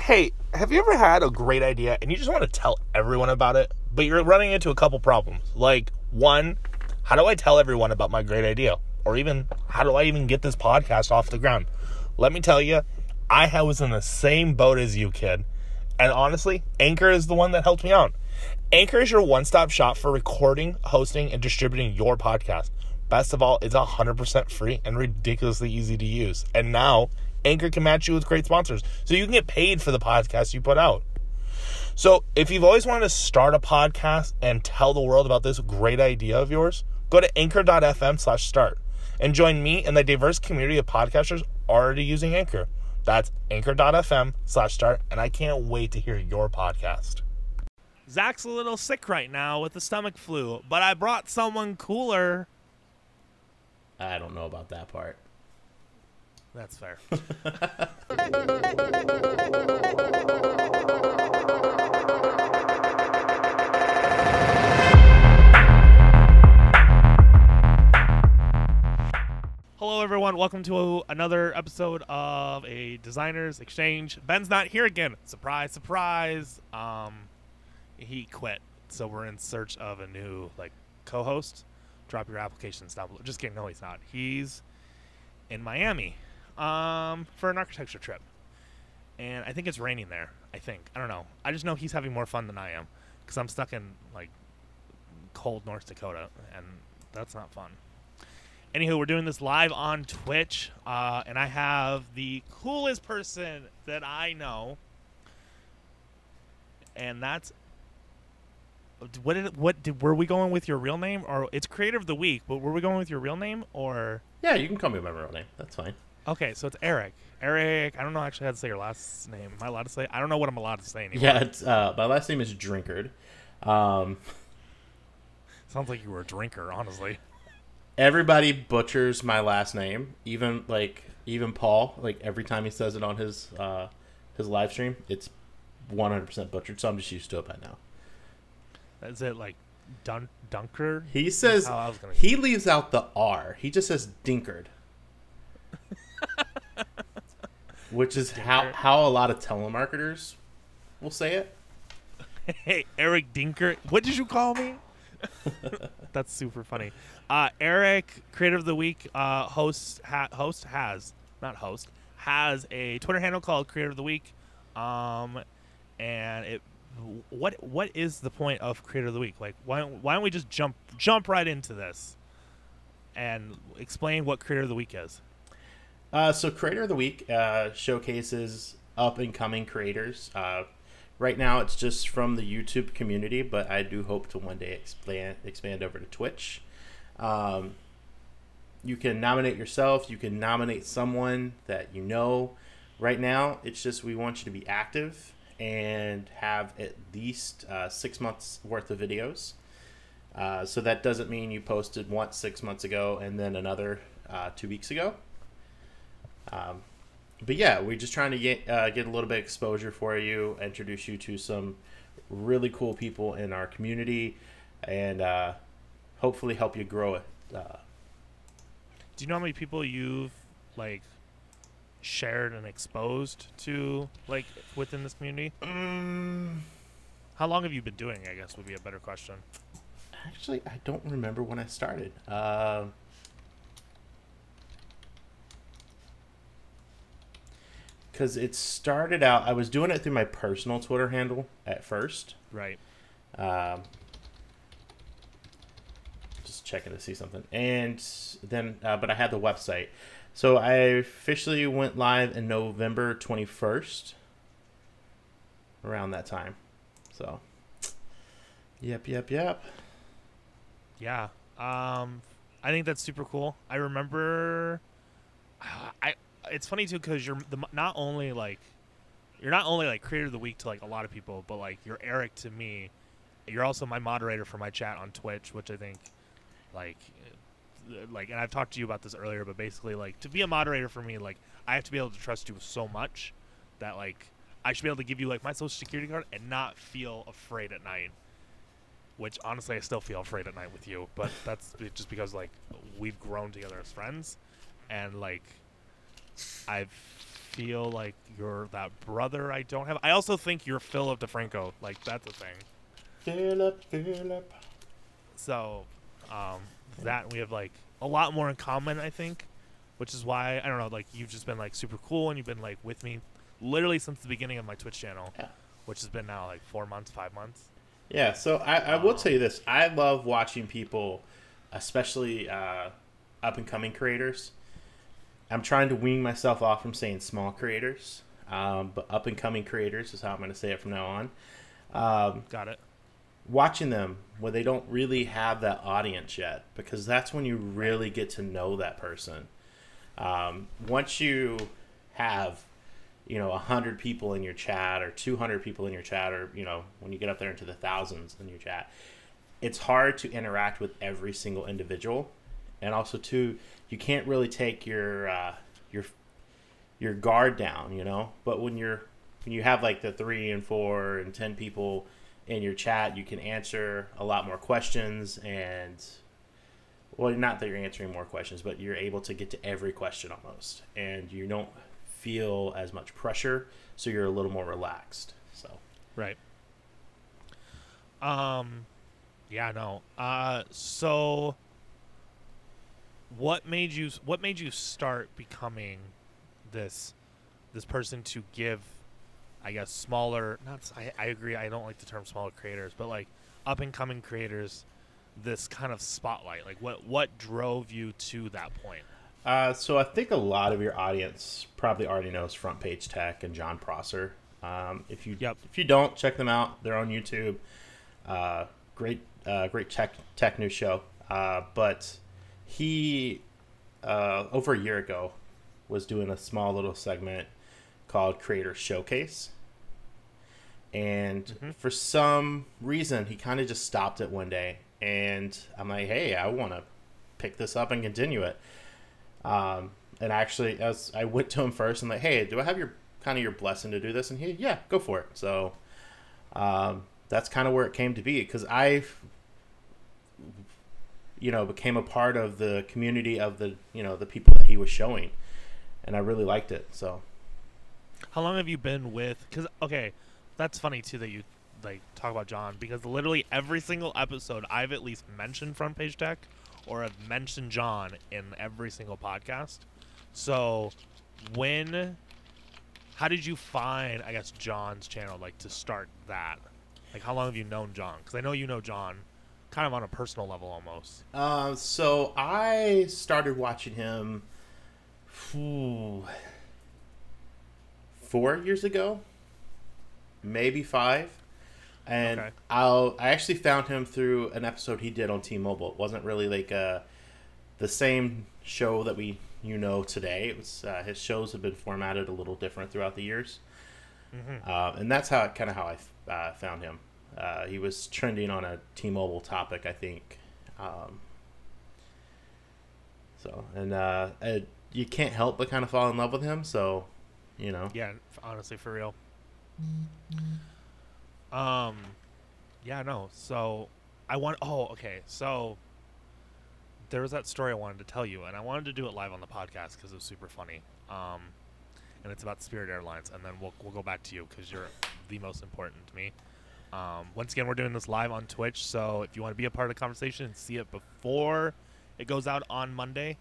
Hey, have you ever had a great idea and you just want to tell everyone about it, but you're running into a couple problems? Like, one, how do I tell everyone about my great idea? Or even, how do I even get this podcast off the ground? Let me tell you, I was in the same boat as you, kid. And honestly, Anchor is the one that helped me out. Anchor is your one-stop shop for recording, hosting, and distributing your podcast. Best of all, it's 100% free and ridiculously easy to use. And now, Anchor can match you with great sponsors, so you can get paid for the podcast you put out. So if you've always wanted to start a podcast and tell the world about this great idea of yours, go to anchor.fm/start and join me and the diverse community of podcasters already using Anchor. That's anchor.fm/start, and I can't wait to hear your podcast. Zach's a little sick right now with the stomach flu, but I brought someone cooler. I don't know about that part. That's fair. Hello, everyone. Welcome to another episode of A Designer's Exchange. Ben's not here again. Surprise, surprise. He quit, so we're in search of a new co-host. Drop your applications down below. Just kidding. No, he's not. He's in Miami for an architecture trip, and I think it's raining there. I don't know. I just know he's having more fun than I am because I'm stuck in cold North Dakota, and that's not fun. Anywho, we're doing this live on Twitch, and I have the coolest person that I know, and that's were we going with your real name, or it's Creator of the Week? But were we going with your real name, or? Yeah, you can call me by my real name. That's fine. Okay, so it's Eric. Eric, I don't know actually how to say your last name. Am I allowed to say? I don't know what I'm allowed to say anymore. Yeah, it's my last name is Drinkard. Sounds like you were a drinker, honestly. Everybody butchers my last name, even Paul. Every time he says it on his live stream, it's 100% butchered. So I'm just used to it by now. Is it Dunker? He says he leaves out the R. He just says Dinkard, which is how a lot of telemarketers will say it. Hey, Eric Dinker. What did you call me? That's super funny. Eric, Creator of the Week, has a Twitter handle called Creator of the Week. And what is the point of Creator of the Week? Why don't we just jump right into this and explain what Creator of the Week is? So Creator of the Week showcases up and coming creators. Right now, it's just from the YouTube community, but I do hope to one day expand over to Twitch. You can nominate yourself. You can nominate someone that you know. Right now, it's just we want you to be active and have at least 6 months worth of videos. So that doesn't mean you posted once 6 months ago and then another 2 weeks ago. But yeah, we're just trying to get a little bit of exposure for you, introduce you to some really cool people in our community, and hopefully help you grow it. Do you know how many people you've shared and exposed to within this community? How long have you been doing it, I guess would be a better question. Actually, I don't remember when I started. Because it started out, I was doing it through my personal Twitter handle at first. Right. Just checking to see something. And then, but I had the website. So I officially went live in November 21st. Around that time. So, yep. Yeah. I think that's super cool. I remember... It's funny too because you're not only Creator of the Week to a lot of people, but you're Eric to me. You're also my moderator for my chat on Twitch, which I think and I've talked to you about this earlier, but basically to be a moderator for me, I have to be able to trust you so much that I should be able to give you my social security card and not feel afraid at night. Which honestly I still feel afraid at night with you, but that's just because we've grown together as friends, and I've feel like you're that brother I don't have. I also think you're Philip DeFranco. Like, that's a thing. Philip. So, that we have like a lot more in common, I think, which is why I don't know. Like, you've just been like super cool, and you've been like with me, literally since the beginning of my Twitch channel, which has been now like 4 months, 5 months. Yeah. So I will tell you this: I love watching people, especially up and coming creators. I'm trying to wean myself off from saying small creators, but up and coming creators is how I'm going to say it from now on. Got it. Watching them when they don't really have that audience yet, because that's when you really get to know that person. Once you have, 100 people in your chat or 200 people in your chat, or, when you get up there into the thousands in your chat, it's hard to interact with every single individual. And also, too, you can't really take your guard down, But when you have like the 3 and 4 and 10 people in your chat, you can answer a lot more questions, and well, not that you're answering more questions, but you're able to get to every question almost, and you don't feel as much pressure, so you're a little more relaxed. So right. Yeah, no. So what made you start becoming this person to give, I guess, smaller, I agree, I don't like the term smaller creators, but like up and coming creators, this kind of spotlight? Like what drove you to that point? So I think a lot of your audience probably already knows Front Page Tech and John Prosser. If you don't, check them out. They're on YouTube. Great tech news show. But he over a year ago was doing a small little segment called Creator Showcase. And for some reason, he kind of just stopped it one day. And I'm like, hey, I want to pick this up and continue it. And actually, as I went to him first, I'm like, hey, do I have your blessing to do this? And he, yeah, go for it. So that's kind of where it came to be, because I became a part of the community of the people that he was showing, and I really liked it. So how long have you been with, because okay, that's funny too that you like talk about John, because literally every single episode I've at least mentioned Front Page Tech, or I've mentioned John in every single podcast. So how did you find, I guess, John's channel, like, to start that? Like, how long have you known John? Because I know you know John kind of on a personal level almost. So I started watching him 4 years ago, maybe 5. And okay. I actually found him through an episode he did on T-Mobile. It wasn't really like the same show that we today. It was his shows have been formatted a little different throughout the years, and that's how I found him. He was trending on a T-Mobile topic, I think. You can't help but kind of fall in love with him. So, Yeah, honestly, for real. Yeah, no. So so there was that story I wanted to tell you, and I wanted to do it live on the podcast because it was super funny. And it's about Spirit Airlines, and then we'll go back to you because you're the most important to me. Once again, we're doing this live on Twitch, so if you want to be a part of the conversation and see it before it goes out on Monday,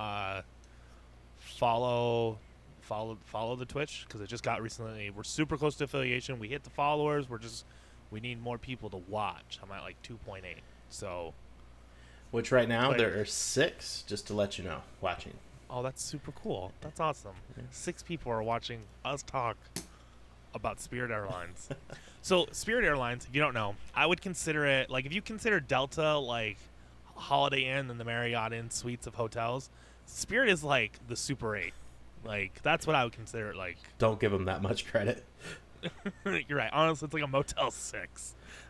follow the Twitch, because it just got recently. We're super close to affiliation. We hit the followers. We need more people to watch. I'm at like 2.8. So, which right now there are 6, just to let you know, watching. Oh, that's super cool. That's awesome. Yeah. 6 people are watching us talk about Spirit Airlines. So Spirit Airlines, if you don't know, I would consider it, like, if you consider Delta like Holiday Inn and the Marriott Inn suites of hotels, Spirit is like the Super 8. Like, that's what I would consider it. Like, don't give them that much credit. You're right. Honestly, it's like a Motel 6.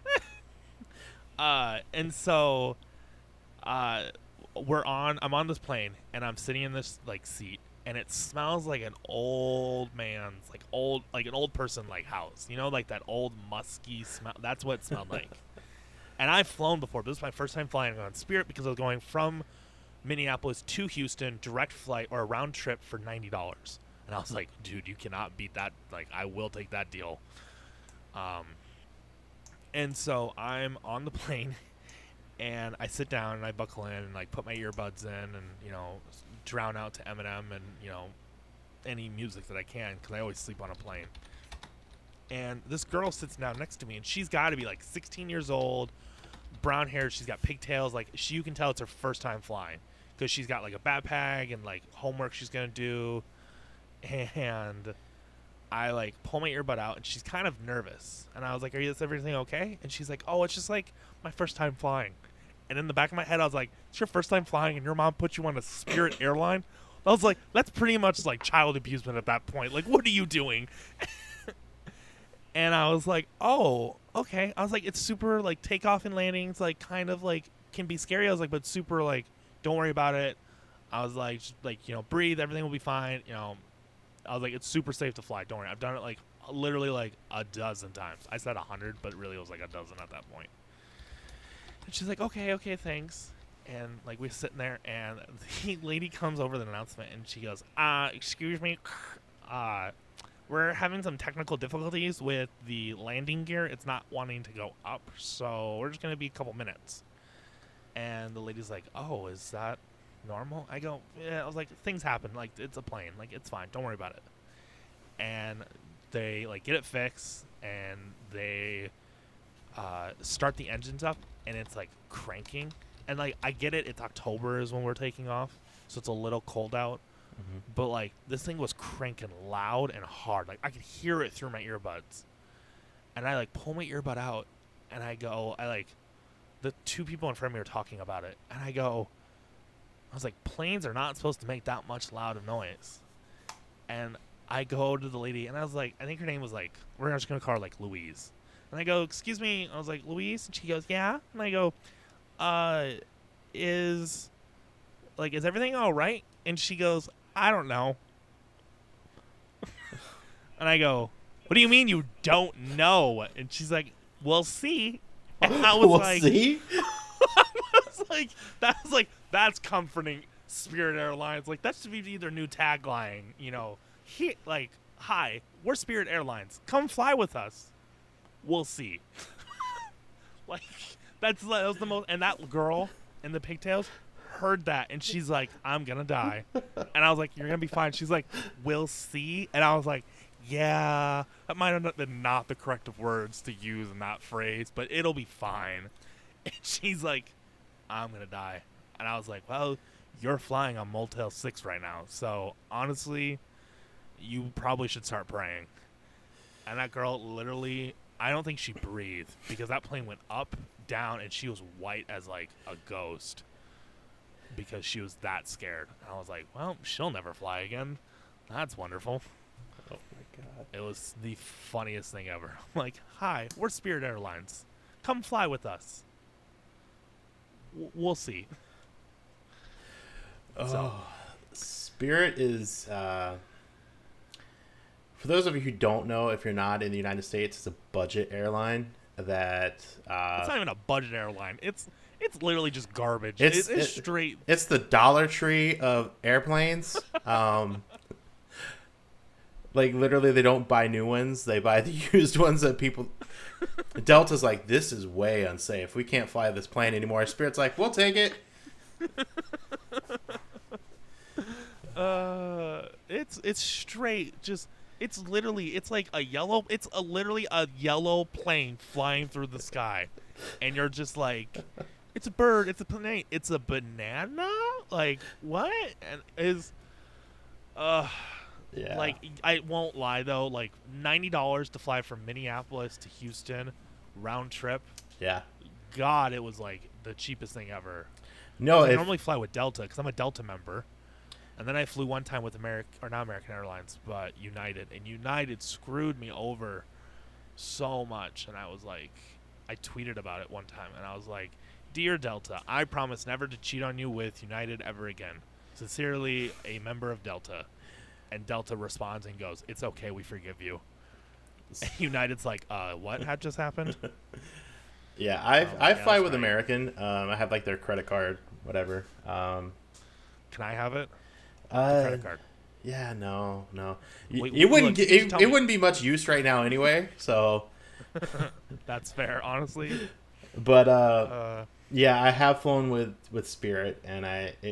And so I'm on this plane, and I'm sitting in this like seat, and it smells like an old man's, like an old person like house, like that old musky smell. That's what it smelled like. And I've flown before, but this is my first time flying on Spirit, because I was going from Minneapolis to Houston, direct flight, or a round trip for $90. And I was like, dude, you cannot beat that. Like, I will take that deal. And so I'm on the plane, and I sit down and I buckle in and like put my earbuds in and, you know, drown out to Eminem and, you know, any music that I can, because I always sleep on a plane. And this girl sits down next to me, and she's got to be like 16 years old, brown hair. She's got pigtails. Like, you can tell it's her first time flying, because she's got like a backpack and like homework she's gonna do. And I like pull my earbud out, and she's kind of nervous. And I was like, "Is everything okay?" And she's like, "Oh, it's just like my first time flying." And in the back of my head, I was like, "It's your first time flying, and your mom put you on a Spirit airline?" I was like, "That's pretty much like child abusement at that point. Like, what are you doing?" And I was like, "Oh, okay." I was like, "It's super like takeoff and landings, like kind of like can be scary." I was like, "But super like, don't worry about it." I was like, just, like, you know, breathe. Everything will be fine. You know, I was like, it's super safe to fly. Don't worry. I've done it like literally like a dozen times. I said 100, but really it was like a dozen at that point. And she's like, okay, thanks. And like we're sitting there, and the lady comes over the announcement, and she goes, excuse me, we're having some technical difficulties with the landing gear. It's not wanting to go up, so we're just gonna be a couple minutes. And the lady's like, oh, is that normal? I go, yeah. I was like, things happen. Like, it's a plane. Like, it's fine. Don't worry about it. And they like get it fixed, and they start the engines up, and it's like cranking. And like, I get it. It's October is when we're taking off, so it's a little cold out. Mm-hmm. But like, this thing was cranking loud and hard. Like, I could hear it through my earbuds. And I like pull my earbud out, and I go, the two people in front of me are talking about it, and I was like, planes are not supposed to make that much loud of noise. And I go to the lady, and I was like, I think her name was like, we're just gonna call her like Louise. And I go, excuse me. I was like, Louise? And she goes, yeah. And I go, is everything all right? And she goes, I don't know. And I go, what do you mean you don't know? And she's like, we'll see. And I was we'll like, see? that's comforting, Spirit Airlines. Like, that should be their new tagline, you know. Hi, we're Spirit Airlines. Come fly with us. We'll see. Like, that was the most. And that girl in the pigtails heard that, and she's like, I'm gonna die. And I was like, you're gonna be fine. She's like, we'll see. And I was like, yeah, that might have been not the correct words to use in that phrase, but it'll be fine. And she's like, I'm gonna die. And I was like, well, you're flying on Motel 6 right now, so honestly, you probably should start praying. And that girl literally, I don't think she breathed, because that plane went up, down, and she was white as like a ghost, because she was that scared. And I was like, well, she'll never fly again. That's wonderful. Oh my god. It was the funniest thing ever. I'm like, hi, we're Spirit Airlines. Come fly with us. We'll see. Oh, So. Spirit is, for those of you who don't know, if you're not in the United States, it's a budget airline that... It's not even a budget airline. It's literally just garbage. It's straight... It's the Dollar Tree of airplanes. Like, literally, they don't buy new ones. They buy the used ones that people... Delta's like, this is way unsafe. We can't fly this plane anymore. Spirit's like, we'll take it. It's straight. Just... It's literally... It's like a yellow... It's literally a yellow plane flying through the sky. And you're just like... It's a bird. It's a plane. It's a banana? Like, what? And is... Yeah. Like, I won't lie, though. Like, $90 to fly from Minneapolis to Houston, round trip. Yeah. God, it was, like, the cheapest thing ever. No, I normally fly with Delta, because I'm a Delta member. And then I flew one time with not American Airlines, but United. And United screwed me over so much. And I was like, I tweeted about it one time. And I was like, Dear Delta, I promise never to cheat on you with United ever again. Sincerely, a member of Delta. And Delta responds and goes, it's okay, we forgive you. And United's like, what had just happened? Yeah, I fly with right. American. I have, like, their credit card, whatever. Can I have it? The credit card. Yeah, no. Wait, It wouldn't look, get, just tell it me. wouldn't be much use right now anyway. So, That's fair, honestly. but Uh, yeah, I have flown with Spirit, and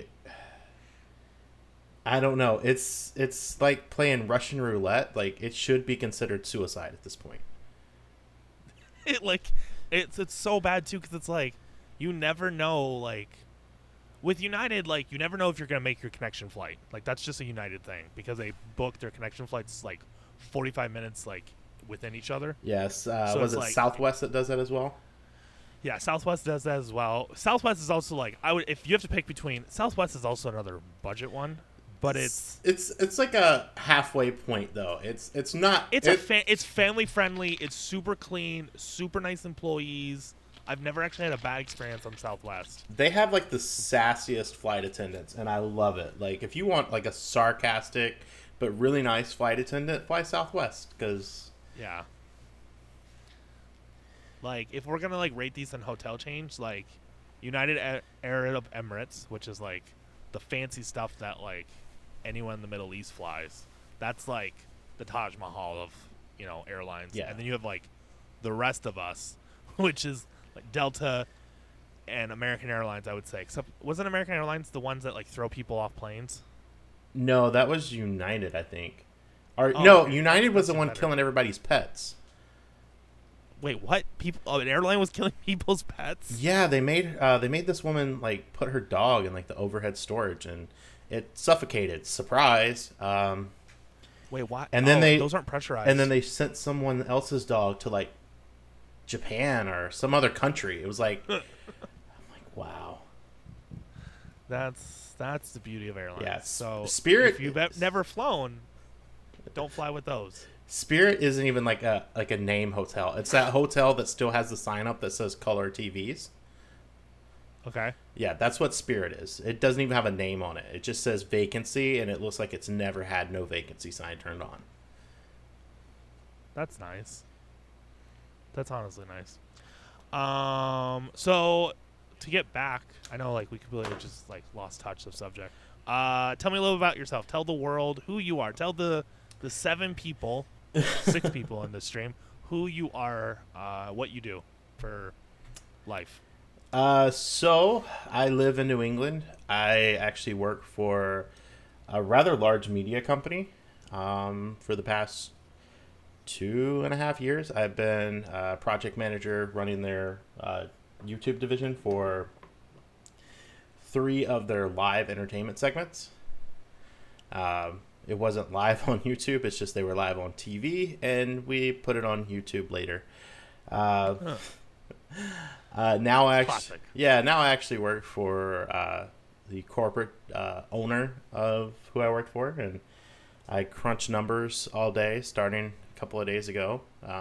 I don't know. It's like playing Russian roulette. Like, it should be considered suicide at this point. it like it's so bad too because it's like you never know. Like with United, like you never know if you're gonna make your connection flight. Like that's just a United thing because they book their connection flights like 45 minutes like within each other. Yes, So was it's it like- Southwest that does that as well? Yeah, Southwest does that as well. Southwest is also like I would if you have to pick between Southwest is also another budget one, but It's like a halfway point though. It's not. it's family friendly. It's super clean, super nice employees. I've never actually had a bad experience on Southwest. They have like the sassiest flight attendants, and I love it. Like, if you want like a sarcastic but really nice flight attendant, fly Southwest because Yeah. Like if we're gonna like rate these in hotel chains, like United Arab Emirates, which is like the fancy stuff that like anyone in the Middle East flies. That's like the Taj Mahal of airlines. Yeah. And then you have like the rest of us, which is like Delta and American Airlines, I would say. Except wasn't American Airlines the ones that like throw people off planes? no, that was United, I think. Or Oh, no, okay. United was That's the one better. killing everybody's pets. Wait, what? People? Oh, an airline was killing people's pets? Yeah, they made this woman like put her dog in like the overhead storage, and it suffocated. Surprise. Wait, what? And then those aren't pressurized. And then they sent someone else's dog to like Japan or some other country. It was like, I'm like, wow. That's the beauty of airlines. Yeah, So Spirit if you've never flown, don't fly with those. Spirit isn't even like a name hotel. It's that hotel that still has the sign up that says color TVs. Okay. Yeah, that's what Spirit is. It doesn't even have a name on it. It just says vacancy, and it looks like it's never had no vacancy sign turned on. That's nice. That's honestly nice. So to get back, I know like we completely just like lost touch of subject. Tell me a little about yourself. Tell the world who you are. Tell the 6 people in this stream who you are, what you do for life. So I live in New England. I actually work for a rather large media company. For the past 2.5 years, I've been a project manager running their YouTube division for 3 of their live entertainment segments. It wasn't live on YouTube. It's just they were live on TV, and we put it on YouTube later. Now I Classic. actually work for the corporate owner of who I worked for, and I crunch numbers all day, starting a couple of days ago.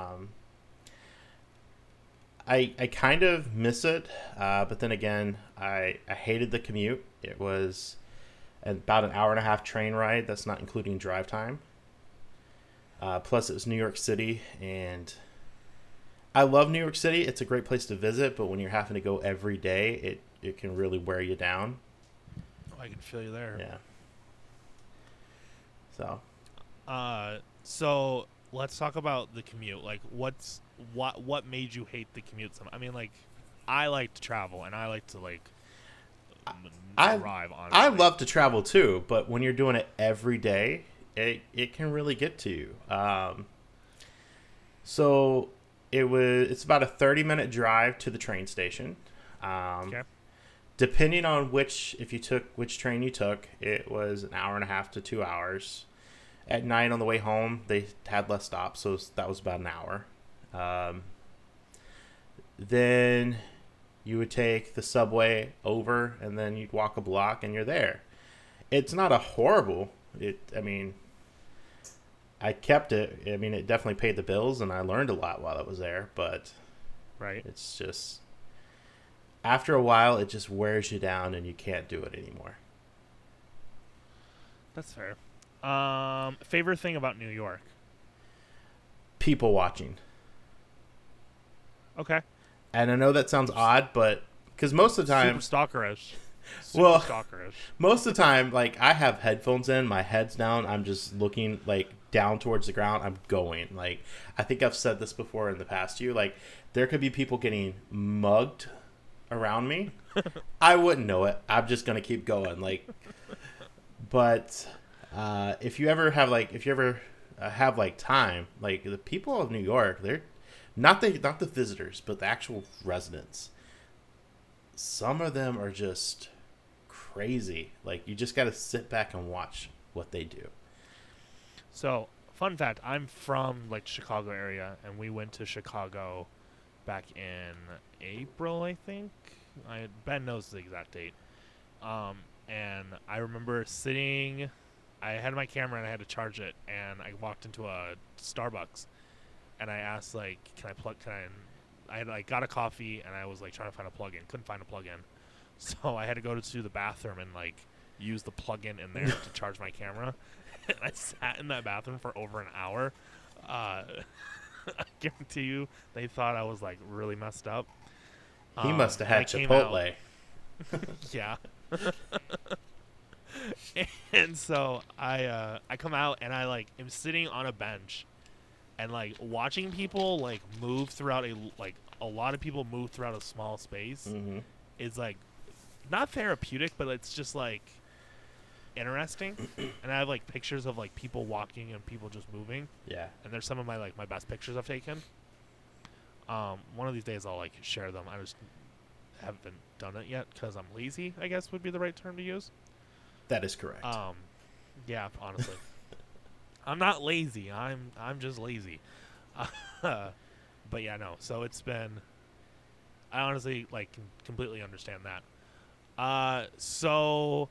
I kind of miss it, but then again, I hated the commute. It was about an 1.5-hour train ride. That's not including drive time. Plus, it was New York City, and I love New York City. It's a great place to visit, but when you're having to go every day, it can really wear you down. Oh, I can feel you there. Yeah. So. So let's talk about the commute. Like, what made you hate the commute? I mean, like, I like to travel and I like to like drive. Honestly, I love to travel too, but when you're doing it every day, it can really get to you. So it's about a 30-minute drive to the train station. Okay. Depending on which train you took, it was 1.5 to 2 hours. At night on the way home, they had less stops, so that was about an hour. Then you would take the subway over, and then you'd walk a block, and you're there. It's not a horrible. I kept it. I mean, it definitely paid the bills, and I learned a lot while I was there. But Right. it's just after a while, it just wears you down, and you can't do it anymore. That's fair. Favorite thing about New York? People watching. Okay. And I know that sounds odd, but because most of the time, Super stalkerish. Super Well, stalkerish. most of the time, like, I have headphones in, my head's down, I'm just looking, like, down towards the ground. I'm going. Like, I think I've said this before in the past to you. Like, there could be people getting mugged around me. I wouldn't know it. I'm just gonna keep going. Like, but if you ever have time, like, the people of New York, they're not the visitors, but the actual residents. Some of them are just crazy. Like, you just got to sit back and watch what they do. So, fun fact, I'm from like Chicago area, and we went to Chicago back in April, I think. Ben knows the exact date. And I remember sitting. I had my camera and I had to charge it, and I walked into a Starbucks, and I asked like, I had like got a coffee, and I was like trying to find a plug-in, couldn't find a plug-in, so I had to go to the bathroom and like use the plug-in in there to charge my camera. And I sat in that bathroom for over an hour. I guarantee you, they thought I was like really messed up. He must have and I had came Chipotle. Yeah. And so I come out and I like am sitting on a bench and like watching people like move throughout a lot of people move throughout a small space Mm-hmm. is like not therapeutic, but it's just like interesting. And I have like pictures of like people walking and people just moving, Yeah. and there's some of my best pictures I've taken. One of these days I'll like share them. I just haven't done it yet because I'm lazy, I guess would be the right term to use. That is correct. Yeah, honestly. I'm not lazy. I'm just lazy. But yeah, no. So it's been. I honestly like can completely understand that. So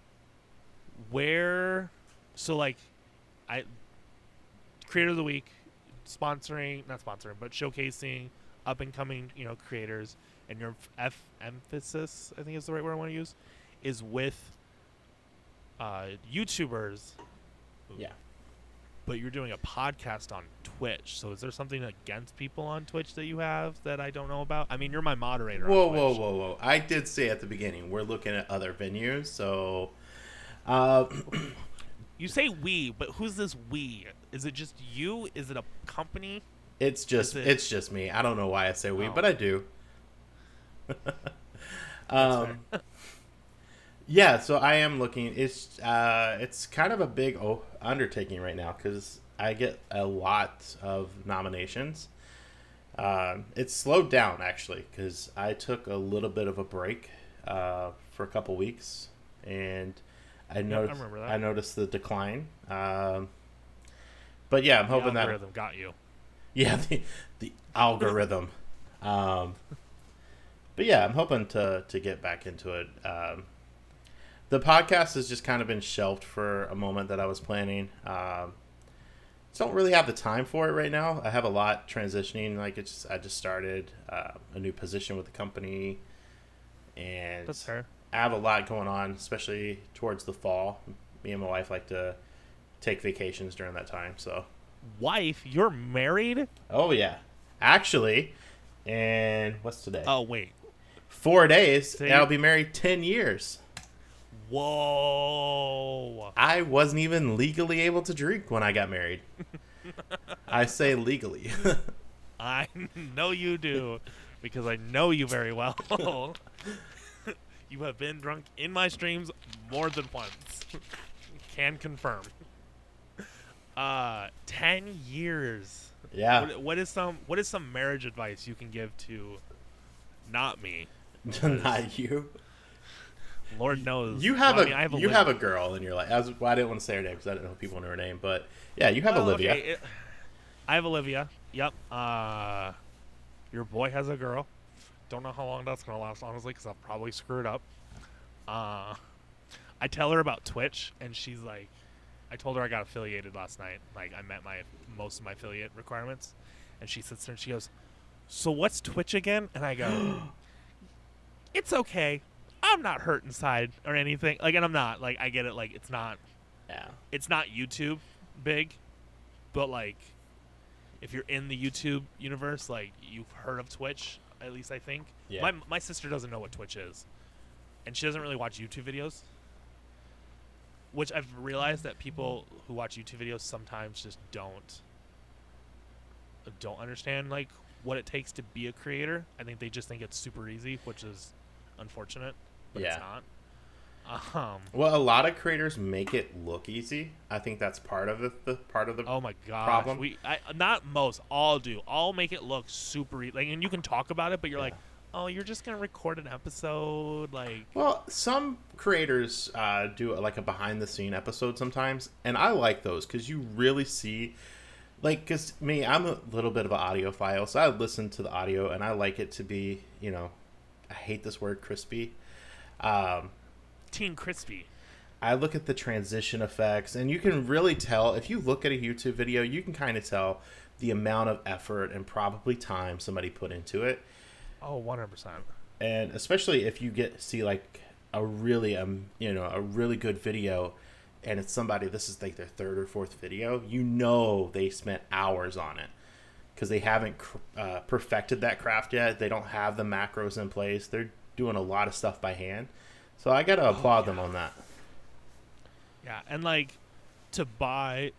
like, Creator of the Week, not sponsoring, but showcasing up and coming, creators, and your emphasis, I think is the right word I want to use, is with YouTubers. Yeah. But you're doing a podcast on Twitch, so is there something against people on Twitch that you have that I don't know about? I mean, you're my moderator Whoa, on Twitch. whoa. I did say at the beginning, we're looking at other venues, so... You say we, but who's this we? Is it just you? Is it a company? It's just me. I don't know why I say we, but I do. Yeah, so I am looking. It's kind of a big undertaking right now because I get a lot of nominations. It's slowed down actually because I took a little bit of a break for a couple weeks, and I noticed the decline. But yeah, I'm hoping the algorithm got you. Yeah, the algorithm. But yeah, I'm hoping to get back into it. The podcast has just kind of been shelved for a moment that I was planning. Don't really have the time for it right now. I have a lot transitioning. Like I just started a new position with the company, and That's fair. I have a lot going on, especially towards the fall. Me and my wife like to take vacations during that time. So, wife, you're married? Oh yeah, actually. And what's today? Oh wait, 4 days. And I'll be married 10 years. Whoa! I wasn't even legally able to drink when I got married. I say legally. I know you do, because I know you very well. You have been drunk in my streams more than once. Can confirm. 10 years. Yeah. What is some marriage advice you can give to not me? Not you. Lord knows. You have you have a girl in your life. I didn't want to say her name because I didn't know if people knew her name, but yeah, you have Olivia. Okay. I have Olivia. Yep. Your boy has a girl. Don't know how long that's gonna last, honestly, because I'll probably screw it up. I tell her about Twitch, and she's like, I told her I got affiliated last night. Like, I met most of my affiliate requirements, and she sits there and she goes, "So what's Twitch again?" And I go, "It's okay. I'm not hurt inside or anything." Like, and I'm not. Like, I get it. Like, it's not YouTube big, but like, if you're in the YouTube universe, like, you've heard of Twitch. At least I think. Yeah. My sister doesn't know what Twitch is. and she doesn't really watch YouTube videos. Which I've realized that people who watch YouTube videos sometimes just don't understand like what it takes to be a creator. I think they just think it's super easy, which is unfortunate, but Yeah. it's not. Well, a lot of creators make it look easy. I think that's part of the Oh my god, problem. not most, all do. All make it look super like, and you can talk about it, but you're Yeah. like, oh, you're just gonna record an episode, like. Well, some creators do like a behind the scene episode sometimes, and I like those because you really see, like, because me, I'm a little bit of an audiophile, so I listen to the audio and I like it to be, I hate this word, crispy. Teen Crispy. I look at the transition effects, and you can really tell if you look at a YouTube video, you can kind of tell the amount of effort and probably time somebody put into it. Oh, 100%. And especially if you see like a really a really good video, and it's somebody, this is like their third or fourth video, they spent hours on it because they haven't perfected that craft yet. They don't have the macros in place. They're doing a lot of stuff by hand, so I gotta applaud them on that. Yeah, and like to buy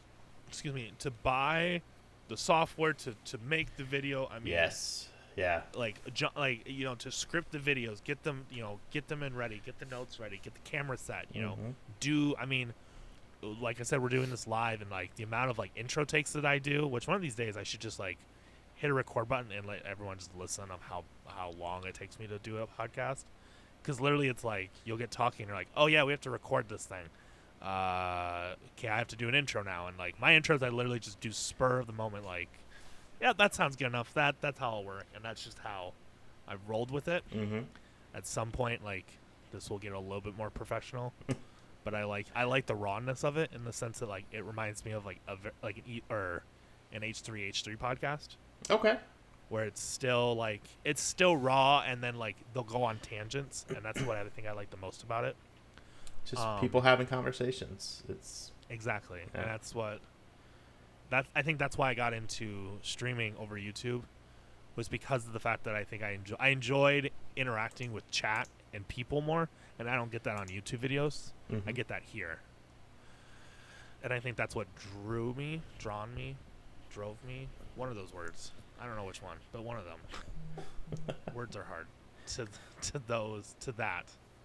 the software to make the video. I mean, Yes. Yeah. To script the videos, get them in ready, get the notes ready, get the camera set, Mhm. Like I said, we're doing this live, and like the amount of like intro takes that I do, which one of these days I should just like hit a record button and let everyone just listen of how long it takes me to do a podcast. Because literally it's like you'll get talking and you're like, oh yeah, we have to record this thing. Okay, I have to do an intro now, and like my intros I literally just do spur of the moment, like, yeah, that sounds good enough. That's how it'll work, and that's just how I've rolled with it. Mm-hmm. At some point, like, this will get a little bit more professional, but I like the rawness of it in the sense that like it reminds me of like an H3H3 podcast Okay. where it's still raw, and then like they'll go on tangents, and that's what I think I like the most about it. Just people having conversations. It's Exactly, Yeah. and I think that's why I got into streaming over YouTube, was because of the fact that I think I enjoyed interacting with chat and people more, and I don't get that on YouTube videos. Mhm. I get that here, and I think that's what drove me, one of those words. I don't know which one, but one of them. Words are hard to that.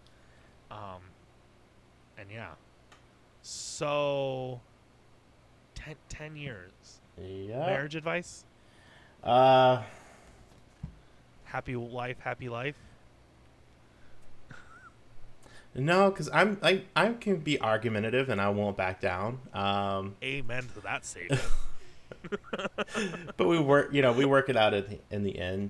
And yeah, so 10 years. Yeah. Marriage advice? Uh, Happy life. no, because I can be argumentative and I won't back down. Amen to that statement. But we work it out in the end.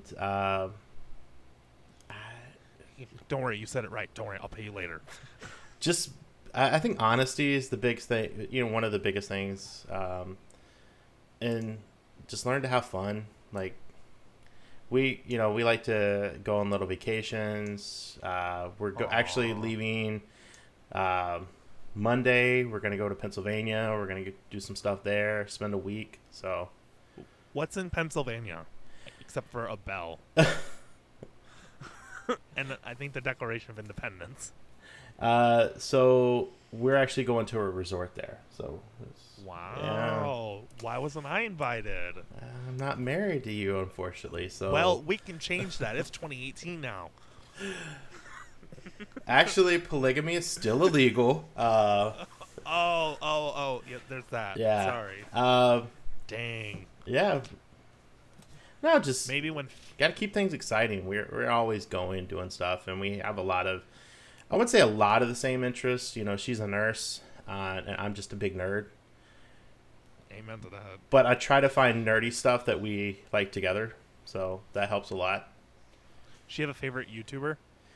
Don't worry, you said it right. Don't worry, I'll pay you later. I think honesty is the big thing. One of the biggest things, and just learn to have fun. Like we like to go on little vacations. We're actually leaving Monday. We're gonna go to Pennsylvania. We're gonna do some stuff there. Spend a week. So What's in Pennsylvania? Except for a bell. And I think the Declaration of Independence. so we're actually going to a resort there. So Wow. Why wasn't I invited? I'm not married to you, unfortunately. So Well, we can change that. It's 2018 now. actually, polygamy is still illegal. Oh. Yeah, there's that. Yeah. Sorry. Dang. Yeah. No, just Maybe when... got to keep things exciting. We're always doing stuff, and we have I would say a lot of the same interests. She's a nurse, and I'm just a big nerd. Amen to that. But I try to find nerdy stuff that we like together, so that helps a lot. Does she have a favorite YouTuber?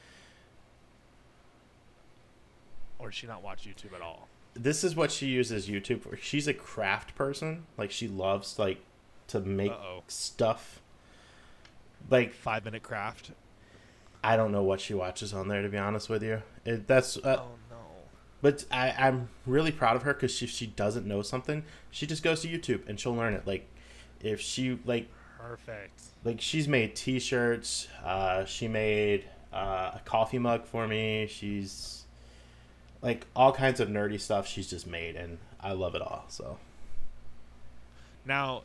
Or does she not watch YouTube at all? This is what she uses YouTube for. She's a craft person. Like, she loves to make stuff. Like 5-minute craft. I don't know what she watches on there, to be honest with you. Oh no. But I'm really proud of her, because if she doesn't know something, she just goes to YouTube and she'll learn it. Like, if she Perfect. she's made T-shirts. She made a coffee mug for me. She's like all kinds of nerdy stuff she's just made, and I love it all. So Now,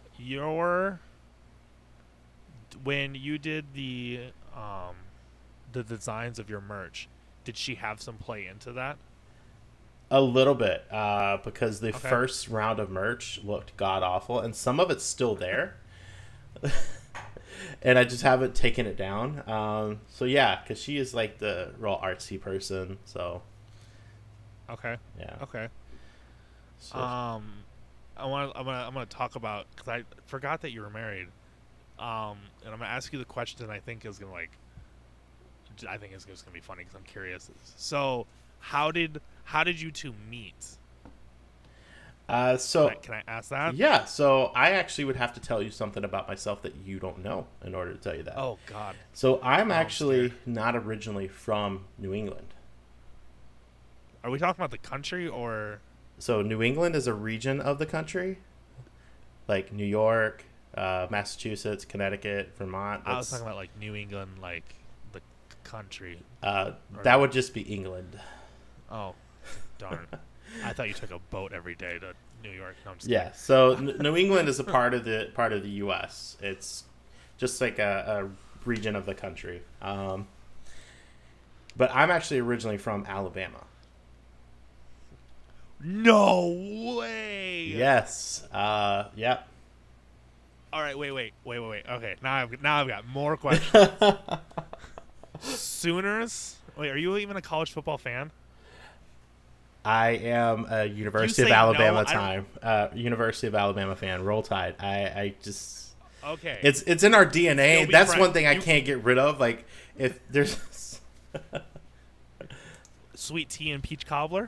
when you did the designs of your merch, did she have some play into that? a little bit, because the Okay. first round of merch looked god awful, and some of it's still there. And I just haven't taken it down. So yeah, because she is like the real artsy person. So Okay. yeah. Okay. So, I'm gonna talk about, because I forgot that you were married. And I'm gonna ask you the question I think is gonna it's just gonna be funny because I'm curious. So, how did you two meet? so Can I ask that? yeah. So I actually would have to tell you something about myself that you don't know in order to tell you that. Oh God. So I'm Oh, I'm actually scared. not originally from New England. Are we talking about the country or? So New England is a region of the country, like New York, Massachusetts, Connecticut, Vermont. I was That's- talking about like New England, like the country. that would just be England. Oh, darn. I thought you took a boat every day to New York. No, I'm just Yeah. So New England is a part of the U.S. It's just like a region of the country. But I'm actually originally from Alabama. kidding. No way. Yes. Yep. All right. Wait. Okay. Now I've got more questions. Sooners. Wait, are you even a college football fan? I am a University of say no? Alabama I don't- University of Alabama fan. Roll Tide. I just Okay. it's in our DNA. You'll be That's friend- one thing I you- can't get rid of. Like if there's Sweet tea and peach cobbler.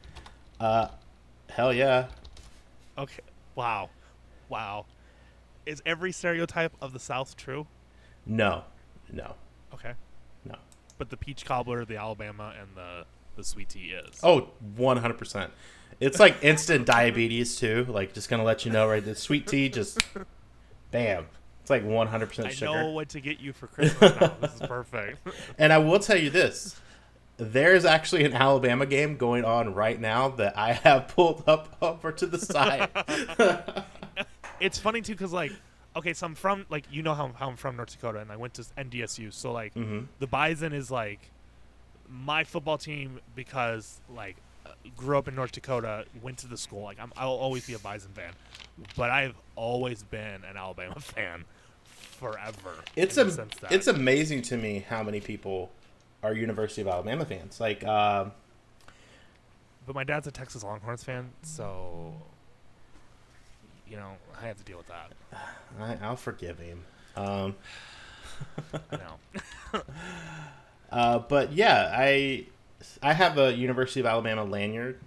hell yeah. Okay. Wow. Is every stereotype of the South true? No. Okay. No. But the peach cobbler, the Alabama, and the sweet tea is. Oh, 100%. It's like instant diabetes too. Like just gonna let you know, right? The sweet tea just bam. It's like 100% I sugar. know what to get you for Christmas now. This is perfect. And I will tell you this. There's actually an Alabama game going on right now that I have pulled up over to the side. It's funny too because like, okay, so I'm from like how I'm from North Dakota and I went to NDSU, so like the Bison is like my football team because like grew up in North Dakota, went to the school. Like I'll always be a Bison fan, but I've always been an Alabama fan forever. It's in the sense that- it's amazing to me how many people are University of Alabama fans. Like but my dad's a Texas Longhorns fan, so I have to deal with that. I'll forgive him. I know. But yeah, I have a University of Alabama lanyard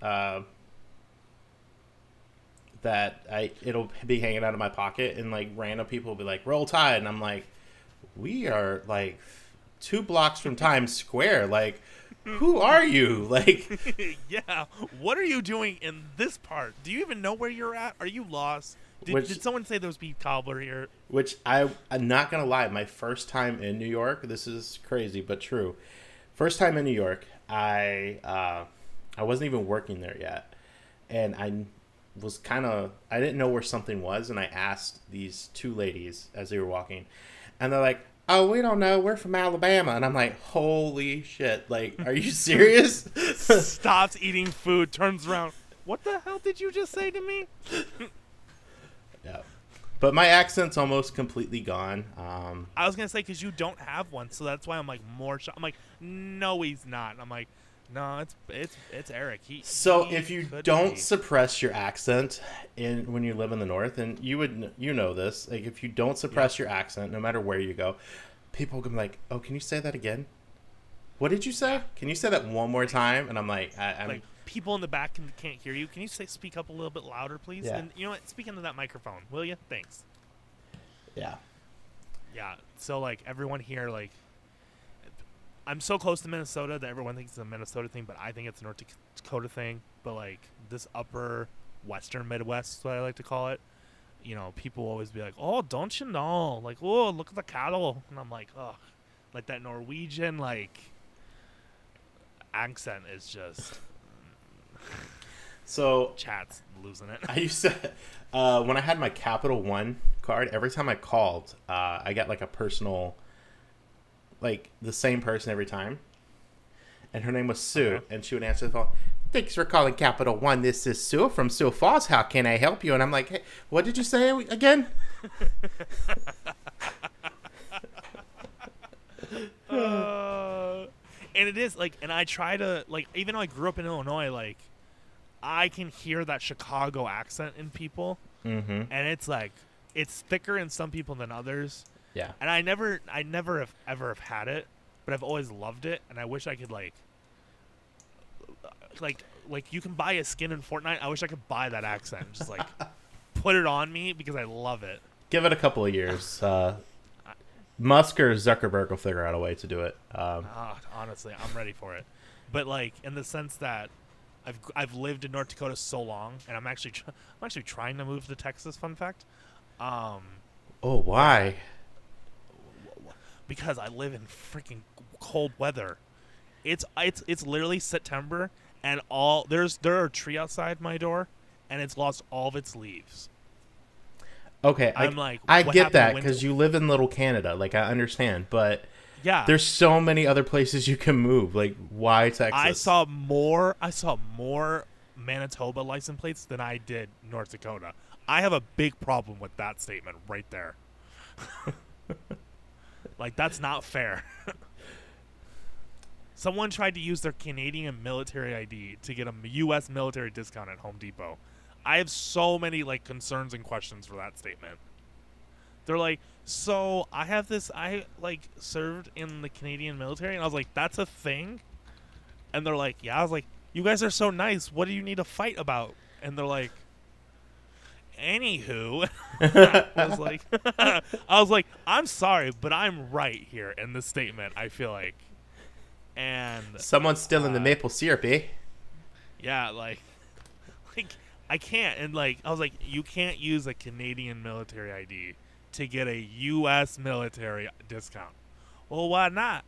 that it'll be hanging out of my pocket, and like random people will be like, "Roll Tide," and I'm like, "We are like 2 blocks from Times Square. Like, who are you?" Like, Yeah. What are you doing in this part? Do you even know where you're at? Are you lost? Did someone say there was beef cobbler here? which I'm not gonna lie, my first time in New York. This is crazy but true. First time in New York, I wasn't even working there yet, and I didn't know where something was, and I asked these 2 ladies as they were walking, and they're like, "Oh, we don't know. We're from Alabama," and I'm like, "Holy shit! Like, are you serious?" Stops eating food, turns around. What the hell did you just say to me? Yeah, but my accent's almost completely gone. I was gonna say because you don't have one, so that's why I'm like more shocked. I'm like, no, he's not. And I'm like, no, it's Eric. So he if you could don't be. suppress your accent when you live in the North, and you know this, like if you don't suppress your accent, no matter where you go, people can be like, "Oh, can you say that again? What did you say? Can you say that one more time?" And I'm like, I'm like people in the back can't hear you. Can you speak up a little bit louder, please? Yeah. And you know what? Speak into that microphone, will you? Thanks. yeah. Yeah. So like everyone here, like I'm so close to Minnesota that everyone thinks it's a Minnesota thing, but I think it's a North Dakota thing. But like this upper Western Midwest is what I like to call it. People always be like, "Oh, don't you know? Like, oh, look at the cattle," and I'm like, "Oh, like that Norwegian like accent is just So chat's losing it. I used to, when I had my Capital One card, every time I called, I got like a personal, like the same person every time. And her name was Sue, Okay. and she would answer the phone. Thanks for calling Capital One. This is Sue from Sioux Falls. How can I help you? And I'm like, hey, what did you say again? And it is like, and I try to like, even though I grew up in Illinois, like I can hear that Chicago accent in people, Mm-hmm. and it's like it's thicker in some people than others. Yeah. And I never have ever have had it, but I've always loved it, and I wish I could like you can buy a skin in Fortnite. I wish I could buy that accent, and just like put it on me because I love it. Give it a couple of years. Musk or Zuckerberg will figure out a way to do it. Honestly, I'm ready for it. But like in the sense that I've lived in North Dakota so long, and I'm actually trying to move to Texas. Fun fact, Oh, why? because I live in freaking cold weather. It's literally September, and there are a tree outside my door, and it's lost all of its leaves. Okay, I'm like, I what get happened that to winter? because you live in Little Canada. Like, I understand, but Yeah, there's so many other places you can move. Like, why Texas? I saw more Manitoba license plates than I did North Dakota. I have a big problem with that statement right there. Like, that's not fair. Someone tried to use their Canadian military ID to get a U.S. military discount at Home Depot. I have so many like concerns and questions for that statement. They're like, so I like served in the Canadian military, and I was like, that's a thing? And they're like, yeah. I was like, you guys are so nice. What do you need to fight about? And they're like, anywho, I was like, I'm sorry, but I'm right here in this statement. I feel like, and Someone's still in the maple syrup, eh? yeah, like I can't. And like I was like, you can't use a Canadian military ID to get a U.S. military discount. Well, why not?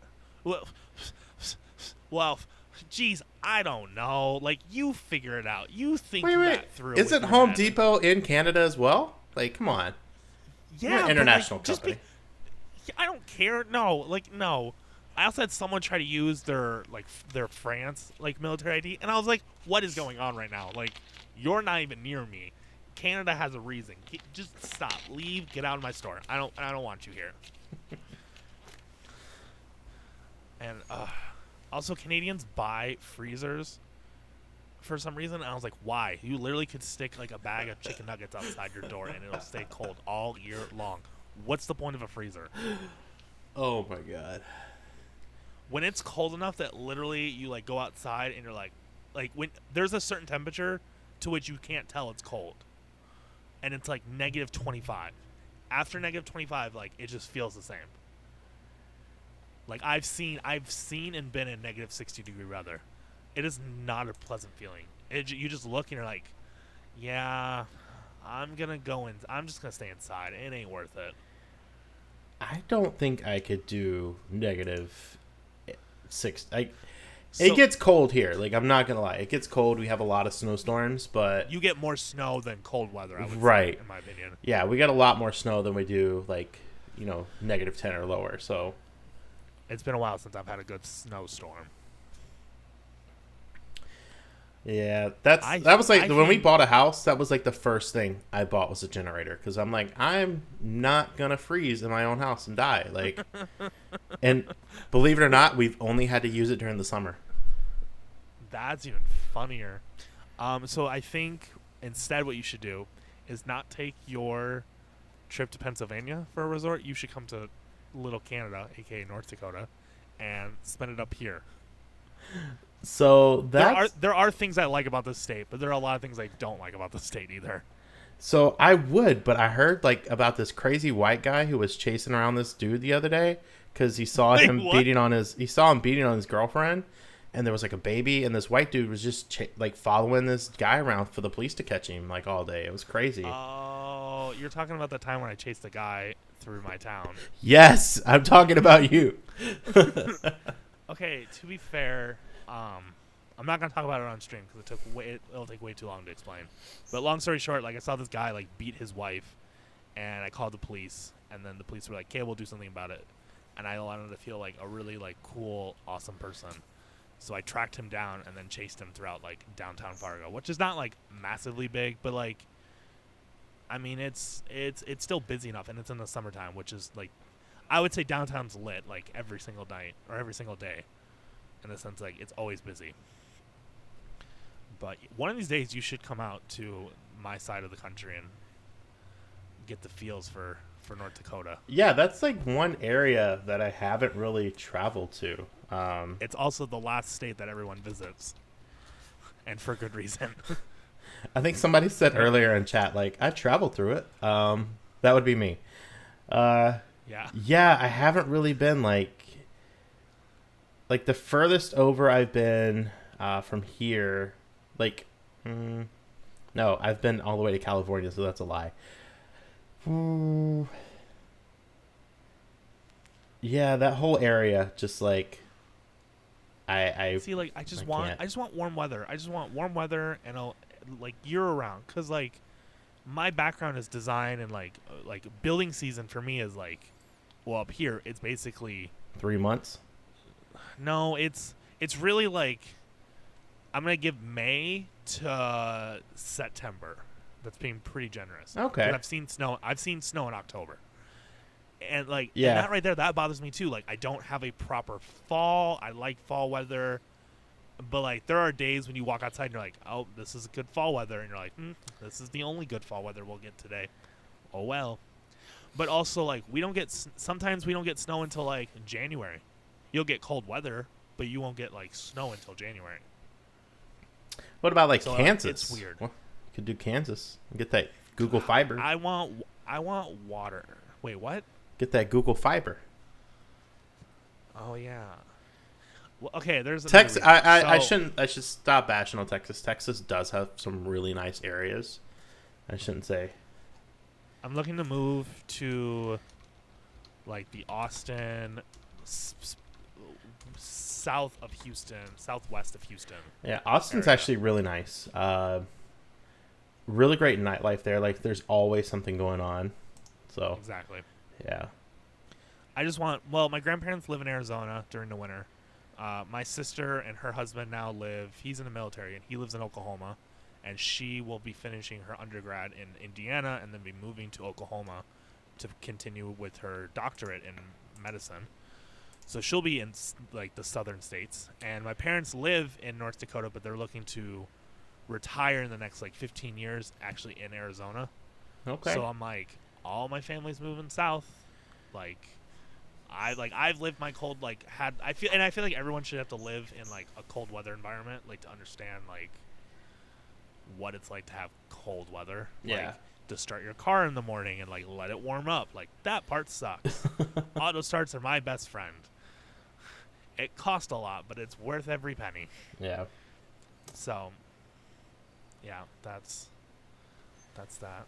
Well, geez, I don't know. Like, you figure it out. You think Wait. that through. Isn't with your Home head. Depot in Canada as well? Like, come on. Yeah, You're an but, international like, just company. I don't care. No. I also had someone try to use their France military ID, and I was like, "What is going on right now? Like, you're not even near me. Canada has a reason. Just stop. Leave. Get out of my store. I don't want you here." And also, Canadians buy freezers for some reason. And I was like, "Why? You literally could stick like a bag of chicken nuggets outside your door, and it'll stay cold all year long. What's the point of a freezer?" Oh my god. When it's cold enough that literally you like go outside and you're like when there's a certain temperature to which you can't tell it's cold, and it's like -25. After -25, like it just feels the same. Like I've seen and been in -60-degree weather. It is not a pleasant feeling. You just look and you're like, yeah, I'm just gonna stay inside. It ain't worth it. I don't think I could do -6. It So- gets cold here. Like, I'm not gonna lie, it gets cold. We have a lot of snowstorms, but You get more snow than cold weather, I would Right. say, in my opinion. yeah, we got a lot more snow than we do like -10 or lower. So It's been a while since I've had a good snowstorm. yeah, that was like when we bought a house. That was like the first thing I bought was a generator because I'm like, I'm not gonna freeze in my own house and die. Like, and believe it or not, we've only had to use it during the summer. That's even funnier. So I think instead what you should do is not take your trip to Pennsylvania for a resort. You should come to Little Canada, aka North Dakota, and spend it up here. So that's There are things I like about this state, but there are a lot of things I don't like about the state either. So I would, but I heard like about this crazy white guy who was chasing around this dude the other day because he saw Wait, him what? beating on his girlfriend, and there was like a baby, and this white dude was just following this guy around for the police to catch him like all day. It was crazy. Oh, you're talking about the time when I chased a guy through my town. Yes, I'm talking about you. Okay, to be fair, I'm not gonna talk about it on stream because it'll take way too long to explain. But long story short, like I saw this guy like beat his wife, and I called the police, and then the police were like, "Okay, we'll do something about it." And I wanted to feel like a really like cool, awesome person, so I tracked him down and then chased him throughout like downtown Fargo, which is not like massively big, but like, I mean, it's still busy enough, and it's in the summertime, which is like, I would say downtown's lit like every single night or every single day, in the sense like it's always busy. But one of these days, you should come out to my side of the country and get the feels for North Dakota. Yeah, that's like one area that I haven't really traveled to. It's also the last state that everyone visits, and for good reason. I think somebody said earlier in chat, like, I traveled through it. That would be me. Yeah. Yeah, I haven't really been like the furthest over I've been from here. Like, no, I've been all the way to California, so that's a lie. Ooh. Yeah, that whole area, just like I see, like I just I want can't. warm weather. I just want warm weather and like year round, because like my background is design, and like building season for me is like, well, up here it's basically 3 months. no, it's really like I'm gonna give May to September. That's being pretty generous. Okay. 'Cause I've seen snow in October, and like Yeah. and that right there, that bothers me too. Like I don't have a proper fall. I like fall weather, but like there are days when you walk outside and you're like, oh, this is good fall weather, and you're like, this is the only good fall weather we'll get today. Oh well. But also like sometimes we don't get snow until like January. You'll get cold weather, but you won't get like snow until January. What about like So, Kansas? it's weird. Well, you could do Kansas. Get that Google Fiber. I want water. Wait, what? Get that Google Fiber. Oh yeah. Well, okay, there's Texas. another I reason. I should stop bashing on Texas. Texas does have some really nice areas. I shouldn't say. I'm looking to move to like the Austin, south of Houston, southwest of Houston. Yeah, Austin's area. actually really nice. Really great nightlife there. Like, there's always something going on. So, Exactly. yeah. I just want. Well, my grandparents live in Arizona during the winter. My sister and her husband now live. He's in the military and he lives in Oklahoma, and she will be finishing her undergrad in Indiana and then be moving to Oklahoma to continue with her doctorate in medicine. So she'll be in like the southern states, and my parents live in North Dakota, but they're looking to retire in the next like 15 years, actually in Arizona. Okay. So I'm like, all my family's moving south. I've lived my cold I feel like everyone should have to live in like a cold weather environment, like to understand like what it's like to have cold weather. Yeah. Like, to start your car in the morning and like let it warm up. Like that part sucks. Auto starts are my best friend. It costs a lot, but it's worth every penny. Yeah. So, yeah, that's that.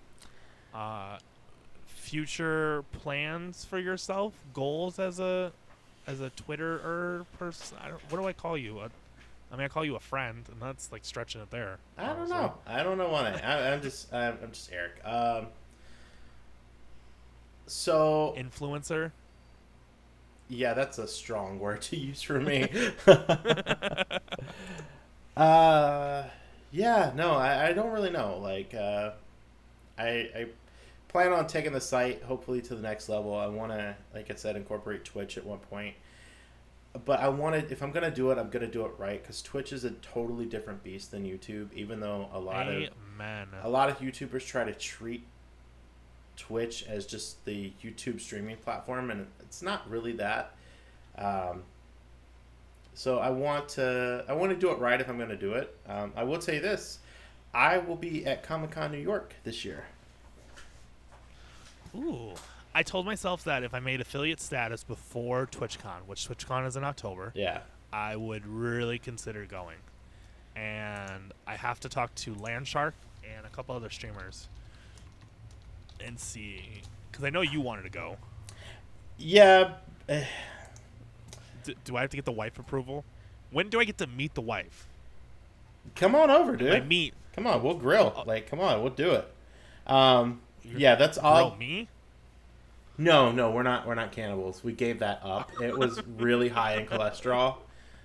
Future plans for yourself, goals as a Twitterer person. What do I call you? I call you a friend, and that's like stretching it there. I don't honestly. know. I don't know what I'm just Eric. So Influencer. yeah, that's a strong word to use for me. Yeah, no, I don't really know. Like, I plan on taking the site hopefully to the next level. I want to, like I said, incorporate Twitch at one point. But if I'm gonna do it, I'm gonna do it right, because Twitch is a totally different beast than YouTube. Even though a lot of YouTubers try to treat Twitch as just the YouTube streaming platform, and it's not really that. So I want to do it right if I'm going to do it. I will tell you this: I will be at Comic-Con New York this year. Ooh. I told myself that if I made affiliate status before TwitchCon, which TwitchCon is in October, Yeah. I would really consider going. And I have to talk to Landshark and a couple other streamers and see, Because I know you wanted to go. Yeah. Do I have to get the wife approval? When do I get to meet the wife? Come on over, dude. I meet. Come on, we'll grill. Like, come on, we'll do it. Yeah, that's Grill all. me? No, we're not cannibals. We gave that up. It was really high in cholesterol.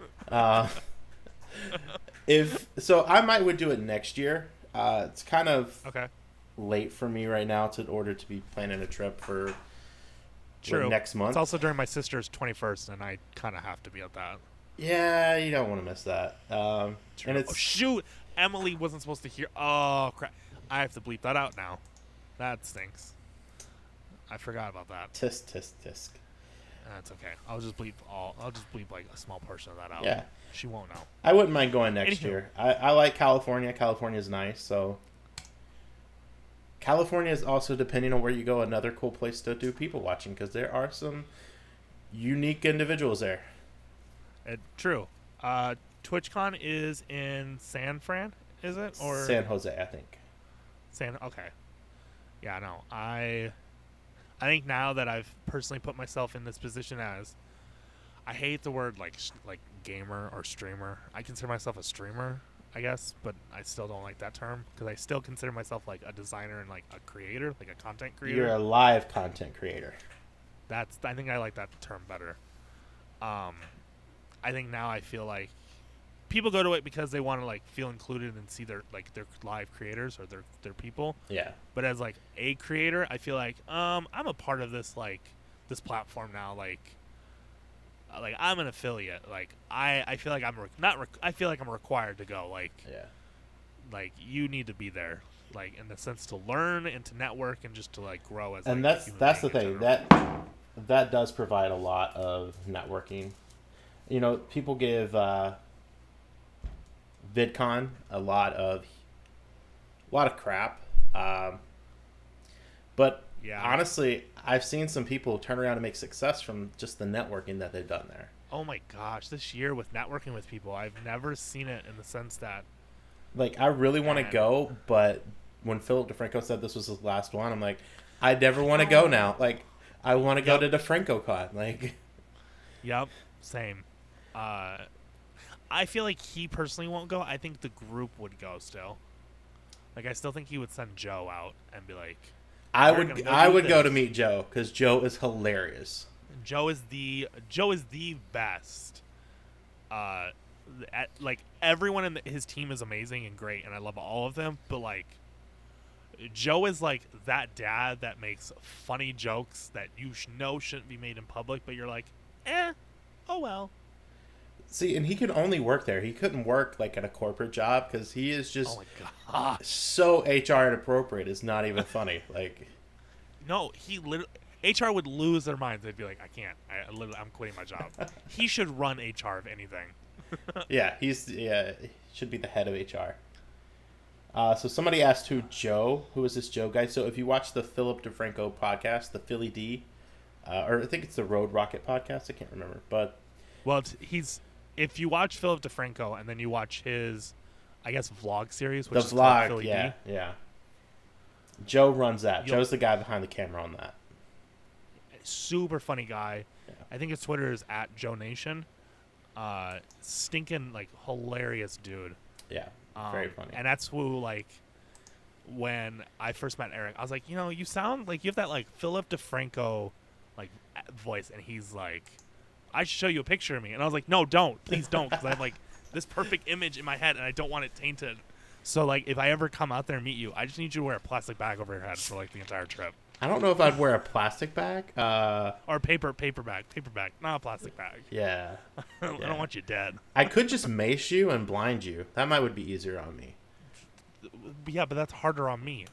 If so, would do it next year. It's kind of Okay. late for me right now in order to be planning a trip for True. next month. It's also during my sister's 21st, and I kind of have to be at that. Yeah, you don't want to miss that. And it's Oh, shoot! Emily wasn't supposed to hear. Oh, crap. I have to bleep that out now. That stinks. I forgot about that. tisk. That's okay. I'll just bleep like a small portion of that out. Yeah. She won't know. I wouldn't mind going next Anywho. year. I like California. California's nice, so California is also, depending on where you go, another cool place to do people watching because there are some unique individuals there. True. TwitchCon is in San Fran, is it? Or San Jose, I think. Okay. Yeah, no. I think now that I've personally put myself in this position as, I hate the word like gamer or streamer. I consider myself a streamer, I guess, but I still don't like that term because I still consider myself like a designer and like a creator, like a content creator. You're a live content creator. I think I like that term better. I think now I feel like people go to it because they want to like feel included and see their live creators or their people. Yeah. But as like a creator, I feel like I'm a part of this this platform now. Like I'm an affiliate. Like I feel like I feel like I'm required to go. Like Yeah. like you need to be there. Like in the sense to learn and to network and just to like grow as. And like, a that's human the being in thing general. that does provide a lot of networking. You know, people give VidCon a lot of crap, but Yeah. honestly, I've seen some people turn around and make success from just the networking that they've done there. Oh my gosh, this year with networking with people, I've never seen it in the sense that Like, I really want to Man. go, but when Philip DeFranco said this was his last one, I'm like, I never want to go now. Like, I want to go to DeFranco Con. Like, Yep, same. I feel like he personally won't go. I think the group would go still. Like I still think he would send Joe out and be like, I We're would gonna go I do would go this. to meet Joe because Joe is hilarious. Joe is the best. Like everyone in his team is amazing and great, and I love all of them. But like, Joe is like that dad that makes funny jokes that you know shouldn't be made in public, but you're like, oh well. See, and he could only work there. He couldn't work like at a corporate job because he is just Oh my god. so HR inappropriate. It's not even funny. Like, No, he literally. HR would lose their minds. They'd be like, I can't. I'm quitting my job. He should run HR if anything. yeah, he should be the head of HR. So somebody asked who is this Joe guy? So if you watch the Philip DeFranco podcast, the Philly D, or I think it's the Road Rocket podcast, I can't remember, but Well, if you watch Philip DeFranco and then you watch his, I guess, vlog series, which the is called vlog, Philly yeah, D, yeah. Joe runs that. You'll- Joe's the guy behind the camera on that. super funny guy. Yeah. I think his Twitter is @JoeNation. Stinking like hilarious dude. Yeah, very funny. And that's who like when I first met Eric, I was like, you sound like you have that like Philip DeFranco like voice, and he's like, I should show you a picture of me, and I was like, no, don't, please don't, because I have like this perfect image in my head, and I don't want it tainted. So like, if I ever come out there and meet you, I just need you to wear a plastic bag over your head for like the entire trip, I don't know if I'd wear a plastic bag. or paper bag, not a plastic bag. Yeah. I don't want you dead. I could just mace you and blind you. That would be easier on me. Yeah, but that's harder on me.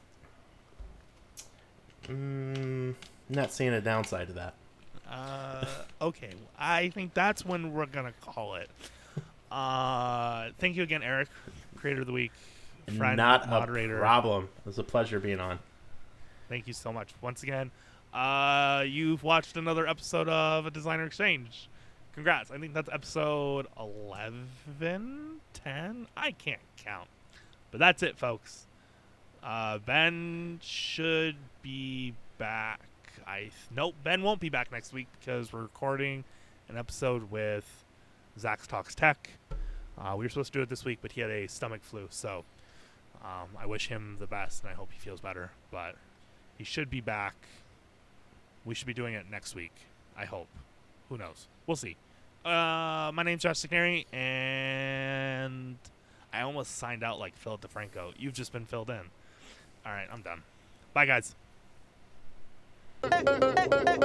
Not seeing a downside to that. Okay, I think that's when we're gonna call it. Thank you again, Eric, creator of the week, friend, Not moderator. a problem. It was a pleasure being on. Thank you so much once again. You've watched another episode of A Designer Exchange. Congrats! I think that's episode 11, 10. I can't count, but that's it, folks. Ben should be back Nope, Ben won't be back next week because we're recording an episode with Zach's Talks Tech. We were supposed to do it this week, but he had a stomach flu, so I wish him the best, and I hope he feels better. But he should be back. We should be doing it next week, I hope. Who knows? We'll see. My name's Josh Signeri, and I almost signed out like Philip DeFranco. You've just been filled in. All right, I'm done. Bye, guys.